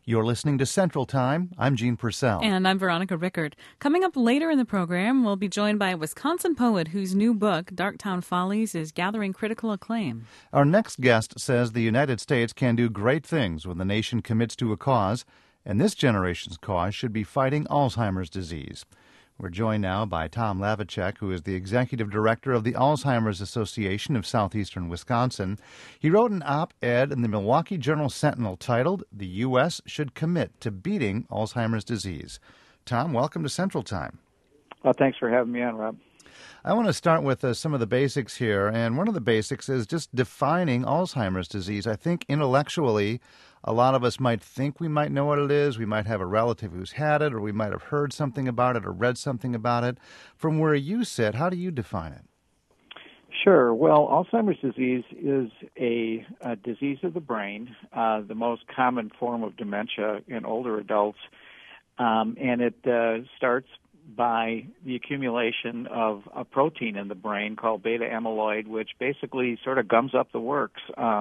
You're listening to Central Time. I'm Gene Purcell. And I'm Veronica Rickard. Coming up later in the program, we'll be joined by a Wisconsin poet whose new book, Darktown Follies, is gathering critical acclaim. Our next guest says the United States can do great things when the nation commits to a cause, and this generation's cause should be fighting Alzheimer's disease. We're joined now by Tom Lavicek, who is the executive director of the Alzheimer's Association of Southeastern Wisconsin. He wrote an op-ed in the Milwaukee Journal-Sentinel titled, "The U.S. Should Commit to Beating Alzheimer's Disease." Tom, welcome to Central Time. Thanks for having me on, Rob. I want to start with some of the basics here, and one of the basics is just defining Alzheimer's disease. I think intellectually, a lot of us might think we might know what it is. We might have a relative who's had it, or we might have heard something about it or read something about it. From where you sit, how do you define it? Sure. Well, Alzheimer's disease is a disease of the brain, the most common form of dementia in older adults, and it starts by the accumulation of a protein in the brain called beta amyloid, which basically sort of gums up the works.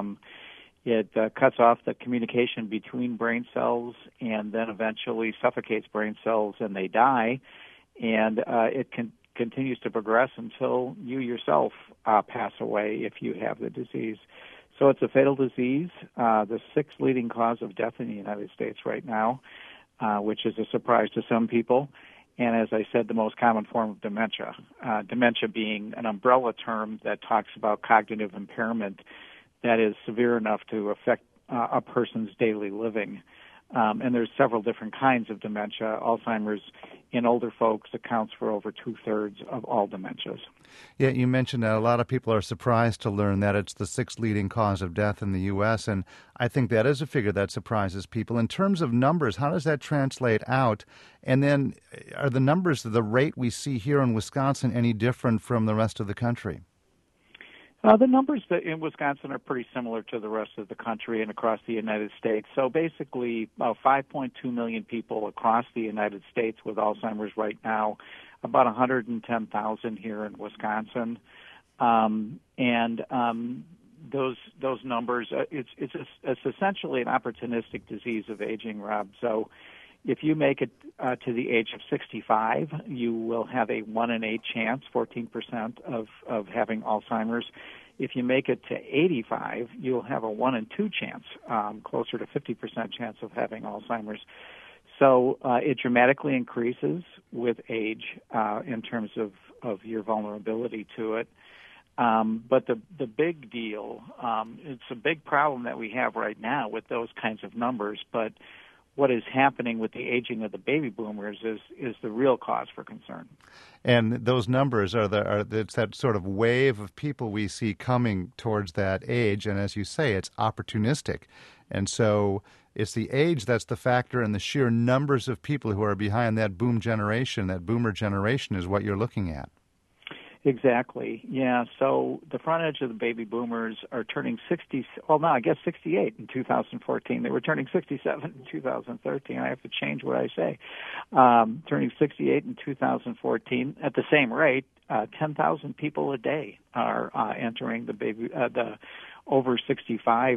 It cuts off the communication between brain cells and then eventually suffocates brain cells and they die. And it continues to progress until you yourself pass away if you have the disease. So it's a fatal disease, the sixth leading cause of death in the United States right now, which is a surprise to some people. And as I said, the most common form of dementia, dementia being an umbrella term that talks about cognitive impairment that is severe enough to affect a person's daily living. And there's several different kinds of dementia. Alzheimer's in older folks accounts for over two-thirds of all dementias. Yeah, you mentioned that a lot of people are surprised to learn that it's the sixth leading cause of death in the U.S., and I think that is a figure that surprises people. In terms of numbers, how does that translate out? And then are the numbers, the rate we see here in Wisconsin, any different from the rest of the country? The numbers in Wisconsin are pretty similar to the rest of the country and across the United States. So basically, about 5.2 million people across the United States with Alzheimer's right now, about 110,000 here in Wisconsin. Those numbers, it's essentially an opportunistic disease of aging, Rob. So if you make it to the age of 65, you will have a 1 in 8 chance, 14% of having Alzheimer's. If you make it to 85, you'll have a 1 in 2 chance, closer to 50% chance of having Alzheimer's. So it dramatically increases with age in terms of your vulnerability to it. But the big deal, it's a big problem that we have right now with those kinds of numbers, but what is happening with the aging of the baby boomers is the real cause for concern. And those numbers it's that sort of wave of people we see coming towards that age, and as you say, it's opportunistic. And so it's the age that's the factor, and the sheer numbers of people who are behind that boomer generation is what you're looking at. Exactly. Yeah. So the front edge of the baby boomers are turning 68 in 2014. They were turning 67 in 2013. I have to change what I say. Turning 68 in 2014 at the same rate. 10,000 people a day are entering the over 65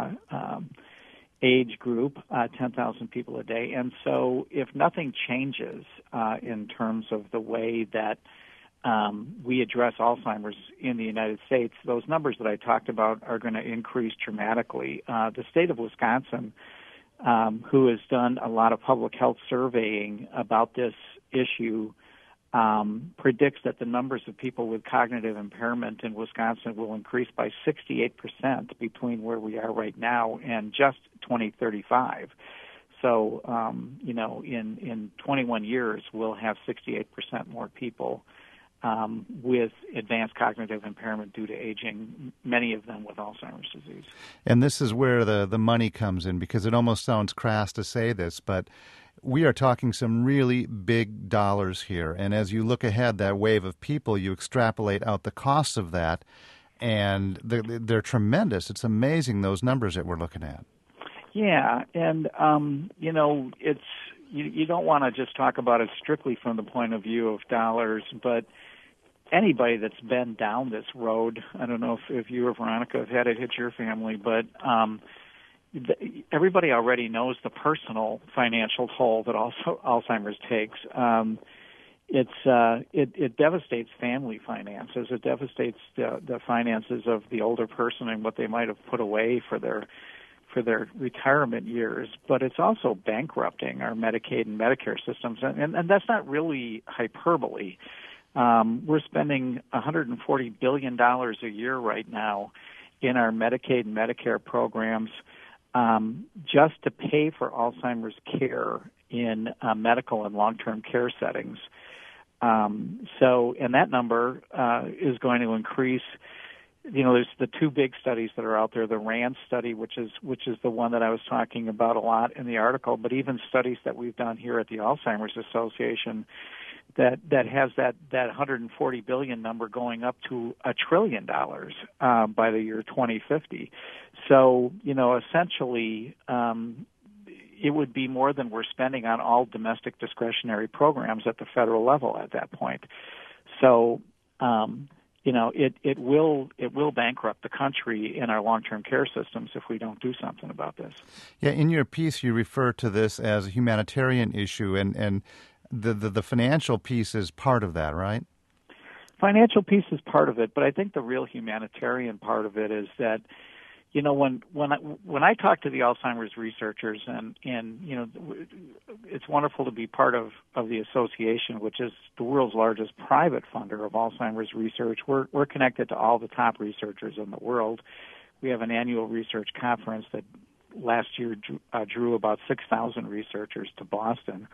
age group. 10,000 people a day. And so if nothing changes in terms of the way that we address Alzheimer's in the United States, those numbers that I talked about are going to increase dramatically. The state of Wisconsin, who has done a lot of public health surveying about this issue, predicts that the numbers of people with cognitive impairment in Wisconsin will increase by 68% between where we are right now and just 2035. So, in 21 years, we'll have 68% more people with advanced cognitive impairment due to aging, many of them with Alzheimer's disease. And this is where the money comes in, because it almost sounds crass to say this, but we are talking some really big dollars here. And as you look ahead, that wave of people, you extrapolate out the costs of that, and they're tremendous. It's amazing, those numbers that we're looking at. Yeah, and, it's you don't want to just talk about it strictly from the point of view of dollars, but anybody that's been down this road, I don't know if you or Veronica have had it hit your family, but everybody already knows the personal financial toll that also Alzheimer's takes. It devastates family finances. It devastates the finances of the older person and what they might have put away for their retirement years. But it's also bankrupting our Medicaid and Medicare systems, and that's not really hyperbole. We're spending $140 billion a year right now in our Medicaid and Medicare programs just to pay for Alzheimer's care in medical and long-term care settings. And that number is going to increase. There's the two big studies that are out there, the RAND study, which is the one that I was talking about a lot in the article, but even studies that we've done here at the Alzheimer's Association that has that $140 billion number going up to $1 trillion by the year 2050. So, essentially, it would be more than we're spending on all domestic discretionary programs at the federal level at that point. So, it will bankrupt the country in our long-term care systems if we don't do something about this. Yeah, in your piece, you refer to this as a humanitarian issue, and the financial piece is part of that, right? Financial piece is part of it, but I think the real humanitarian part of it is that, when I talk to the Alzheimer's researchers, and it's wonderful to be part of the association, which is the world's largest private funder of Alzheimer's research. We're connected to all the top researchers in the world. We have an annual research conference that last year drew about 6,000 researchers to Boston.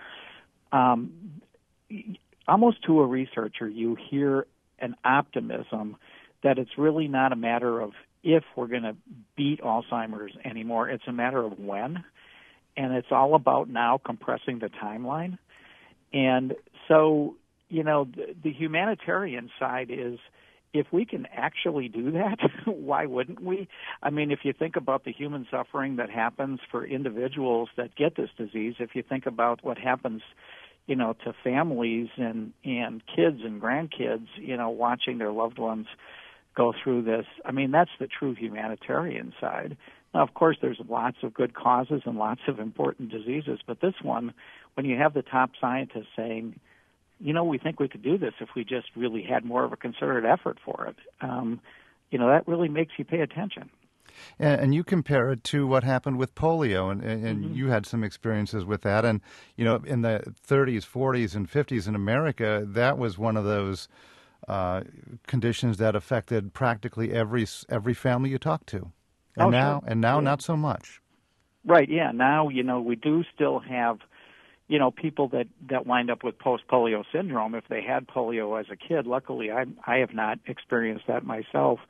Almost to a researcher, you hear an optimism that it's really not a matter of if we're going to beat Alzheimer's anymore. It's a matter of when, and it's all about now compressing the timeline. And so, the humanitarian side is, if we can actually do that, why wouldn't we? I mean, if you think about the human suffering that happens for individuals that get this disease, if you think about what happens, to families and kids and grandkids, watching their loved ones go through this, I mean, that's the true humanitarian side. Now, of course, there's lots of good causes and lots of important diseases, but this one, when you have the top scientists saying, we think we could do this if we just really had more of a concerted effort for it, that really makes you pay attention. And you compare it to what happened with polio, and mm-hmm. you had some experiences with that. And, in the 30s, 40s, and 50s in America, that was one of those conditions that affected practically every family you talk to. And now yeah. Not so much. Right, yeah. Now, we do still have, people that wind up with post-polio syndrome if they had polio as a kid. Luckily, I have not experienced that myself.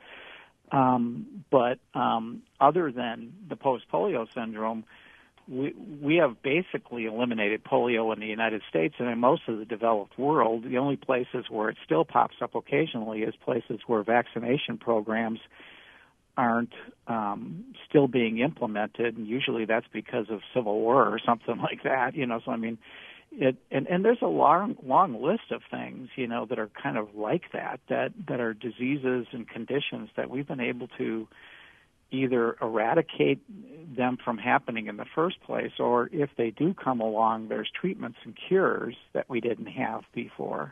But other than the post-polio syndrome, we have basically eliminated polio in the United States, and in most of the developed world. The only places where it still pops up occasionally is places where vaccination programs aren't still being implemented, and usually that's because of civil war or something like that. So I mean, and there's a long list of things, that are kind of like that are diseases and conditions that we've been able to either eradicate them from happening in the first place, or if they do come along, there's treatments and cures that we didn't have before.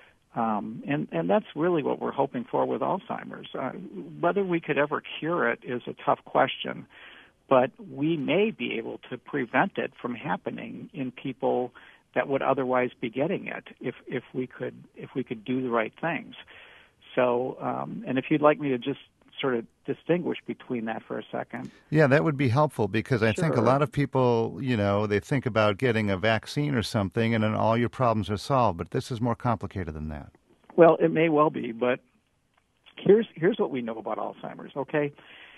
And that's really what we're hoping for with Alzheimer's. Whether we could ever cure it is a tough question, but we may be able to prevent it from happening in people that would otherwise be getting it if we could do the right things. So, and if you'd like me to just sort of distinguish between that for a second. Yeah, that would be helpful, because I Sure. think a lot of people, they think about getting a vaccine or something and then all your problems are solved, but this is more complicated than that. Well, it may well be, but here's what we know about Alzheimer's, okay?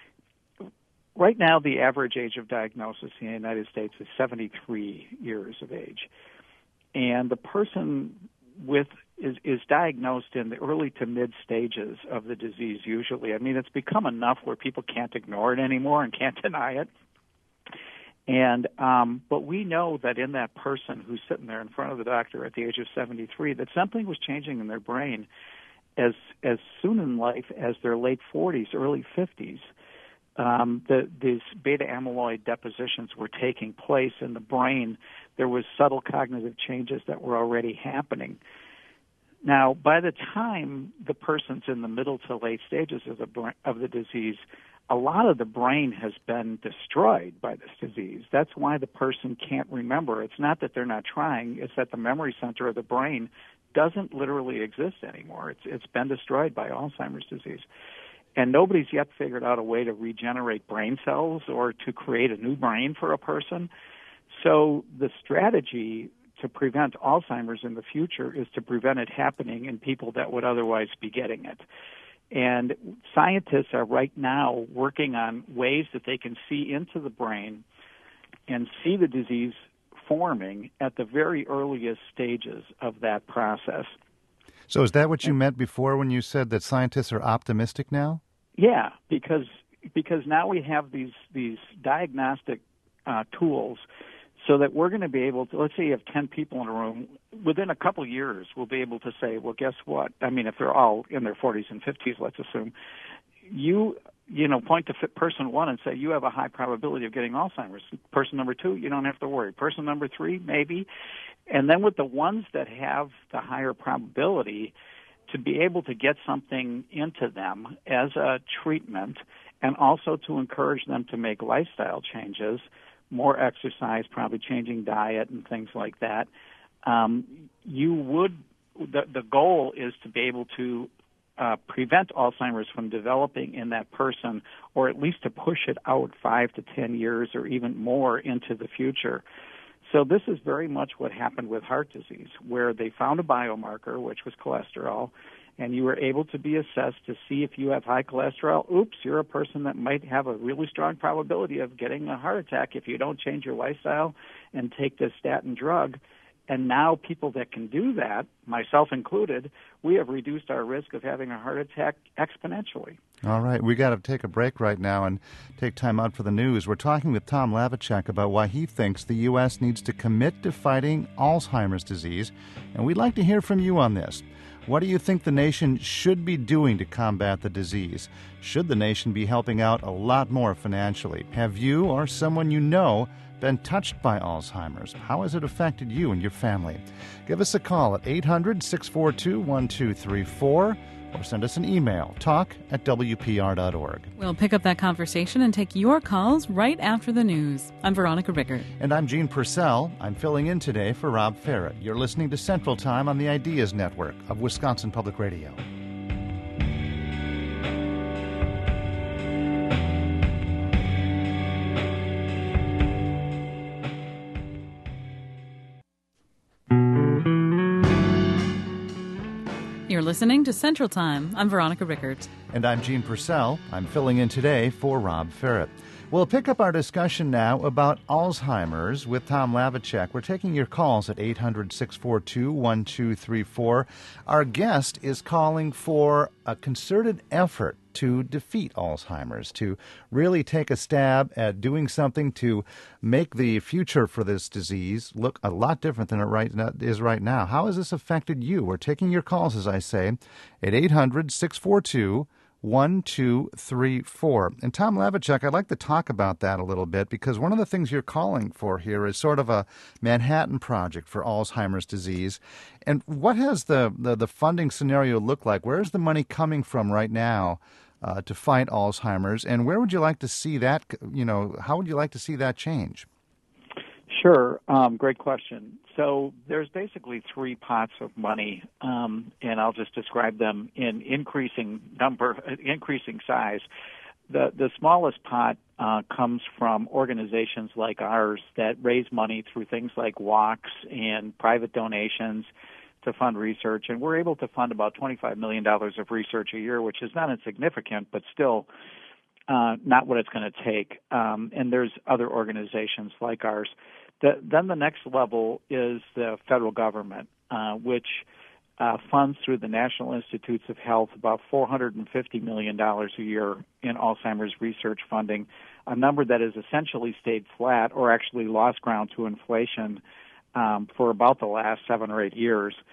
Right now, the average age of diagnosis in the United States is 73 years of age. And the person is diagnosed in the early to mid stages of the disease usually. I mean, it's become enough where people can't ignore it anymore and can't deny it. And but we know that in that person who's sitting there in front of the doctor at the age of 73, that something was changing in their brain as soon in life as their late 40s, early 50s. these beta amyloid depositions were taking place in the brain, there was subtle cognitive changes that were already happening. Now, by the time the person's in the middle to late stages of the disease, a lot of the brain has been destroyed by this disease. That's why the person can't remember. It's not that they're not trying, it's that the memory center of the brain doesn't literally exist anymore. It's been destroyed by Alzheimer's disease. And nobody's yet figured out a way to regenerate brain cells or to create a new brain for a person. So the strategy to prevent Alzheimer's in the future is to prevent it happening in people that would otherwise be getting it. And scientists are right now working on ways that they can see into the brain and see the disease forming at the very earliest stages of that process. So is that what you meant before when you said that scientists are optimistic now? Yeah, because now we have these diagnostic tools so that we're going to be able to, let's say you have 10 people in a room, within a couple years we'll be able to say, well, guess what? I mean, if they're all in their 40s and 50s, let's assume, you point to person one and say, you have a high probability of getting Alzheimer's. Person number two, you don't have to worry. Person number three, maybe. And then with the ones that have the higher probability, to be able to get something into them as a treatment and also to encourage them to make lifestyle changes, more exercise, probably changing diet and things like that. The goal is to be able to prevent Alzheimer's from developing in that person, or at least to push it out 5 to 10 years or even more into the future. So this is very much what happened with heart disease, where they found a biomarker, which was cholesterol, and you were able to be assessed to see if you have high cholesterol. Oops, you're a person that might have a really strong probability of getting a heart attack if you don't change your lifestyle and take this statin drug. And now people that can do that, myself included, we have reduced our risk of having a heart attack exponentially. All right, we got to take a break right now and take time out for the news. We're talking with Tom Lavicek about why he thinks the U.S. needs to commit to fighting Alzheimer's disease, and we'd like to hear from you on this. What do you think the nation should be doing to combat the disease? Should the nation be helping out a lot more financially? Have you or someone you know been touched by Alzheimer's? How has it affected you and your family? Give us a call at 800-642-1234 or send us an email, talk@wpr.org. We'll pick up that conversation and take your calls right after the news. I'm Veronica Rickert. And I'm Gene Purcell. I'm filling in today for Rob Ferret. You're listening to Central Time on the Ideas Network of Wisconsin Public Radio. You're listening to Central Time. I'm Veronica Rickert. And I'm Gene Purcell. I'm filling in today for Rob Ferret. We'll pick up our discussion now about Alzheimer's with Tom Lavicek. We're taking your calls at 800-642-1234. Our guest is calling for a concerted effort to defeat Alzheimer's, to really take a stab at doing something to make the future for this disease look a lot different than it is right now. How has this affected you? We're taking your calls, as I say, at 800-642-1234. And Tom Lavicek, I'd like to talk about that a little bit, because one of the things you're calling for here is sort of a Manhattan Project for Alzheimer's disease. And what has the funding scenario look like? Where is the money coming from right now to fight Alzheimer's? And where would you like to see that, how would you like to see that change? Sure. Great question. So there's basically three pots of money, and I'll just describe them in increasing size. The smallest pot comes from organizations like ours that raise money through things like walks and private donations to fund research, and we're able to fund about $25 million of research a year, which is not insignificant, but still not what it's going to take. And there's other organizations like ours. Then the next level is the federal government, which funds through the National Institutes of Health about $450 million a year in Alzheimer's research funding, a number that has essentially stayed flat or actually lost ground to inflation for about the last 7 or 8 years.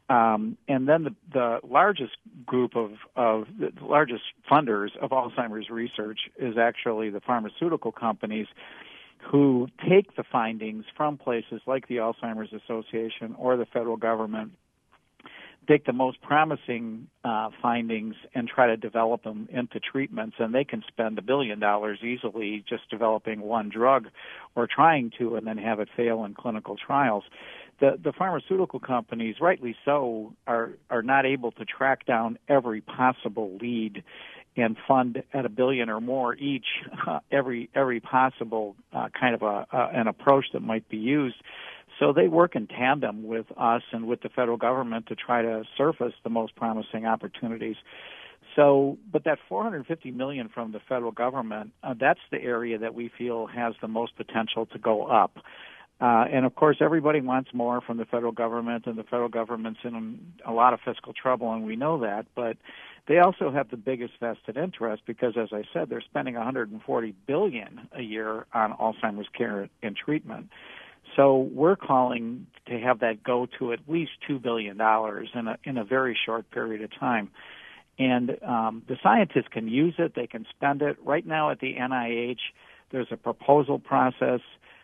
And then the largest group of the largest funders of Alzheimer's research is actually the pharmaceutical companies, who take the findings from places like the Alzheimer's Association or the federal government, take the most promising findings and try to develop them into treatments, and they can spend $1 billion easily just developing one drug or trying to, and then have it fail in clinical trials. The pharmaceutical companies, rightly so, are not able to track down every possible lead and fund at $1 billion or more each every possible kind of an approach that might be used. So they work in tandem with us and with the federal government to try to surface the most promising opportunities. So, but that $450 million from the federal government, that's the area that we feel has the most potential to go up. And of course, everybody wants more from the federal government, and the federal government's in a lot of fiscal trouble, and we know that. But they also have the biggest vested interest because, as I said, they're spending $140 billion a year on Alzheimer's care and treatment. So we're calling to have that go to at least $2 billion in a very short period of time. And the scientists can use it; they can spend it. Right now, at the NIH, there's a proposal process.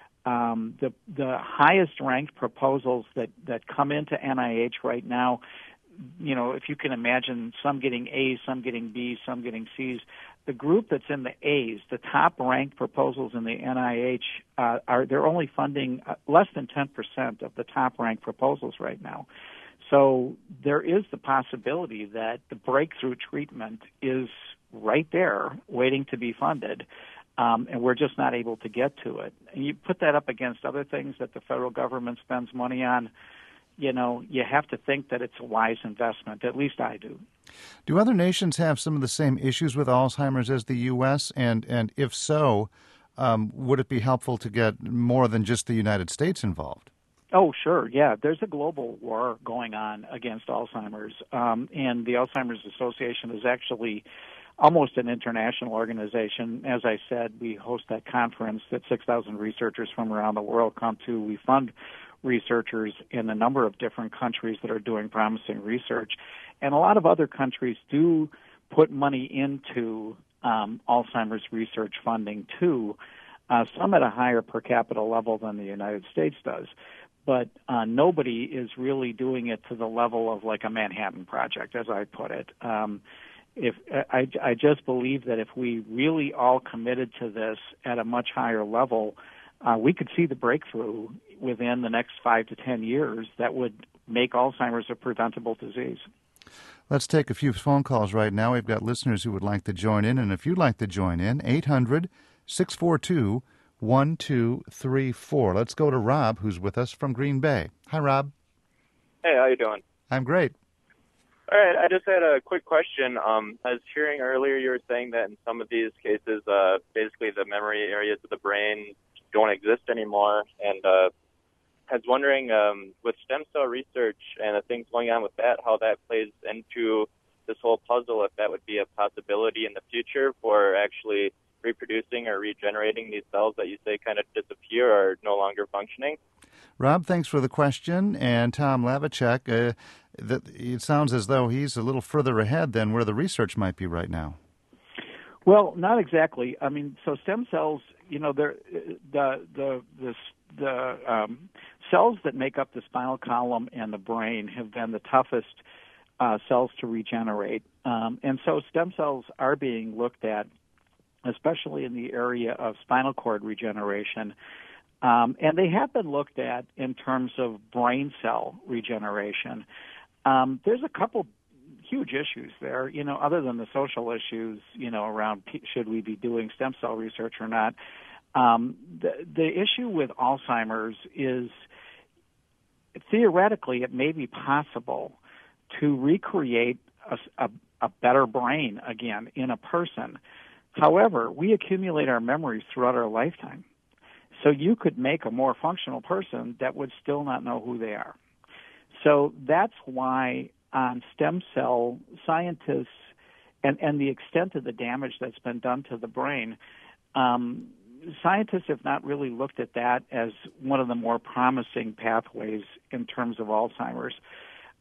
The highest ranked proposals that come into NIH right now, if you can imagine, some getting A's, some getting B's, some getting C's. The group that's in the A's, the top ranked proposals in the NIH, they're only funding less than 10% of the top ranked proposals right now. So there is the possibility that the breakthrough treatment is right there waiting to be funded. And we're just not able to get to it. And you put that up against other things that the federal government spends money on, you have to think that it's a wise investment. At least I do. Do other nations have some of the same issues with Alzheimer's as the U.S.? And if so, would it be helpful to get more than just the United States involved? Oh, sure. Yeah, there's a global war going on against Alzheimer's. And the Alzheimer's Association is actually almost an international organization. As I said, we host that conference that 6,000 researchers from around the world come to. We fund researchers in a number of different countries that are doing promising research. And a lot of other countries do put money into Alzheimer's research funding, too, some at a higher per capita level than the United States does. But nobody is really doing it to the level of like a Manhattan Project, as I put it. I just believe that if we really all committed to this at a much higher level, we could see the breakthrough within the next 5 to 10 years that would make Alzheimer's a preventable disease. Let's take a few phone calls right now. We've got listeners who would like to join in, and if you'd like to join in, 800-642-1234. Let's go to Rob, who's with us from Green Bay. Hi, Rob. Hey, how you doing? I'm great. All right, I just had a quick question. I was hearing earlier you were saying that in some of these cases, basically the memory areas of the brain don't exist anymore. And I was wondering, with stem cell research and the things going on with that, how that plays into this whole puzzle, if that would be a possibility in the future for actually reproducing or regenerating these cells that you say kind of disappear or are no longer functioning. Rob, thanks for the question. And Tom Lavicek, it sounds as though he's a little further ahead than where the research might be right now. Well, not exactly. I mean, so stem cells, they're the cells that make up the spinal column and the brain have been the toughest cells to regenerate. And so stem cells are being looked at, especially in the area of spinal cord regeneration. And they have been looked at in terms of brain cell regeneration. There's a couple huge issues there, other than the social issues, around should we be doing stem cell research or not. The issue with Alzheimer's is theoretically it may be possible to recreate a better brain again in a person. However, we accumulate our memories throughout our lifetime. So you could make a more functional person that would still not know who they are. So that's why on stem cell scientists and the extent of the damage that's been done to the brain, scientists have not really looked at that as one of the more promising pathways in terms of Alzheimer's.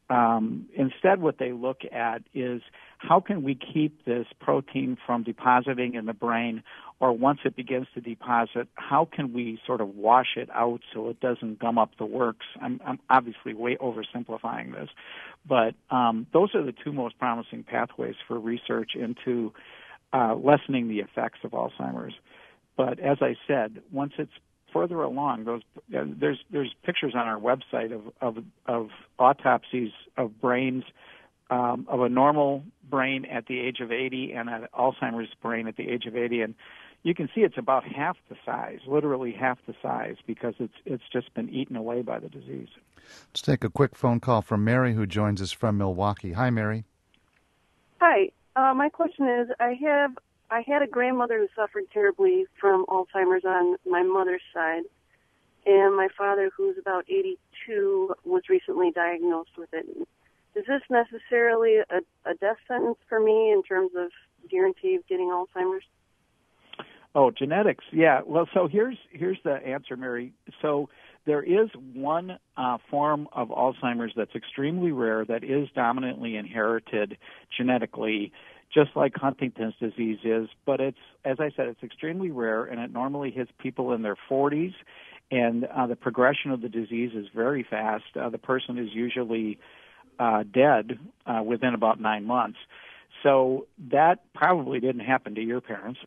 instead what they look at is how can we keep this protein from depositing in the brain, or once it begins to deposit, how can we sort of wash it out so it doesn't gum up the works? I'm obviously way oversimplifying this, but those are the two most promising pathways for research into lessening the effects of Alzheimer's. But as I said, once it's further along, there's pictures on our website of autopsies of brains, of a normal brain at the age of 80 and an Alzheimer's brain at the age of 80, and you can see it's about half the size, literally half the size, because it's just been eaten away by the disease. Let's take a quick phone call from Mary, who joins us from Milwaukee. Hi, Mary. Hi. My question is, I had a grandmother who suffered terribly from Alzheimer's on my mother's side, and my father, who's about 82, was recently diagnosed with it. Is this necessarily a death sentence for me in terms of guarantee of getting Alzheimer's? Oh, genetics. Yeah. Well, so here's the answer, Mary. So there is one form of Alzheimer's that's extremely rare that is dominantly inherited genetically, just like Huntington's disease is. But it's, as I said, it's extremely rare, and it normally hits people in their 40s. And the progression of the disease is very fast. The person is usually dead within about 9 months. So that probably didn't happen to your parents.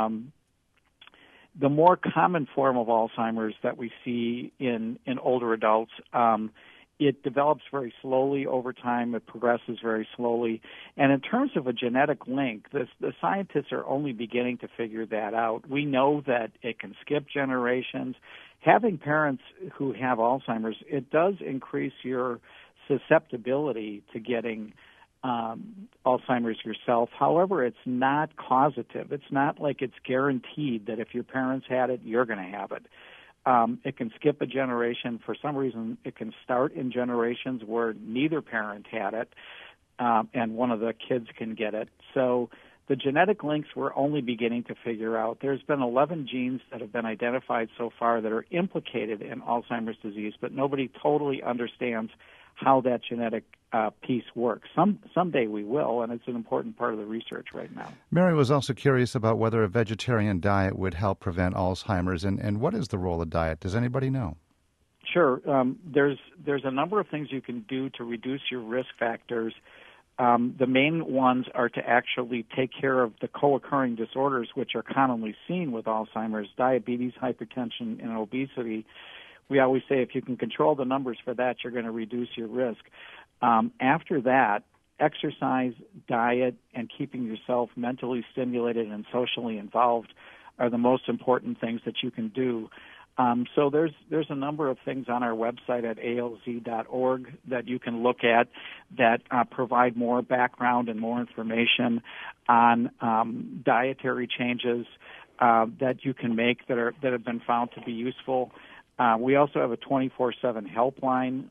The more common form of Alzheimer's that we see in older adults, it develops very slowly over time. It progresses very slowly. And in terms of a genetic link, the scientists are only beginning to figure that out. We know that it can skip generations. Having parents who have Alzheimer's, it does increase your susceptibility to getting Alzheimer's yourself. However, it's not causative. It's not like it's guaranteed that if your parents had it, you're going to have it. It can skip a generation. For some reason, it can start in generations where neither parent had it, and one of the kids can get it. So the genetic links we're only beginning to figure out. There's been 11 genes that have been identified so far that are implicated in Alzheimer's disease, but nobody totally understands how that genetic piece works. Someday we will, and it's an important part of the research right now. Mary was also curious about whether a vegetarian diet would help prevent Alzheimer's, and what is the role of diet? Does anybody know? Sure. There's a number of things you can do to reduce your risk factors. The main ones are to actually take care of the co-occurring disorders which are commonly seen with Alzheimer's: diabetes, hypertension, and obesity. We always say if you can control the numbers for that, you're going to reduce your risk. After that, exercise, diet, and keeping yourself mentally stimulated and socially involved are the most important things that you can do. So there's a number of things on our website at alz.org that you can look at that provide more background and more information on dietary changes that you can make that have been found to be useful. We also have a 24/7 helpline,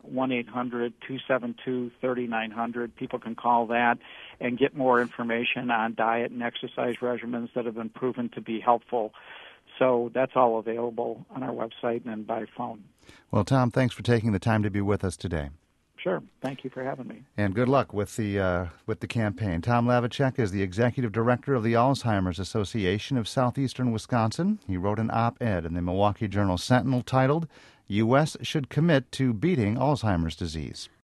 1-800-272-3900. People can call that and get more information on diet and exercise regimens that have been proven to be helpful. So that's all available on our website and by phone. Well, Tom, thanks for taking the time to be with us today. Sure. Thank you for having me. And good luck with the campaign. Tom Lavicek is the executive director of the Alzheimer's Association of Southeastern Wisconsin. He wrote an op-ed in the Milwaukee Journal Sentinel titled, "U.S. Should Commit to Beating Alzheimer's Disease."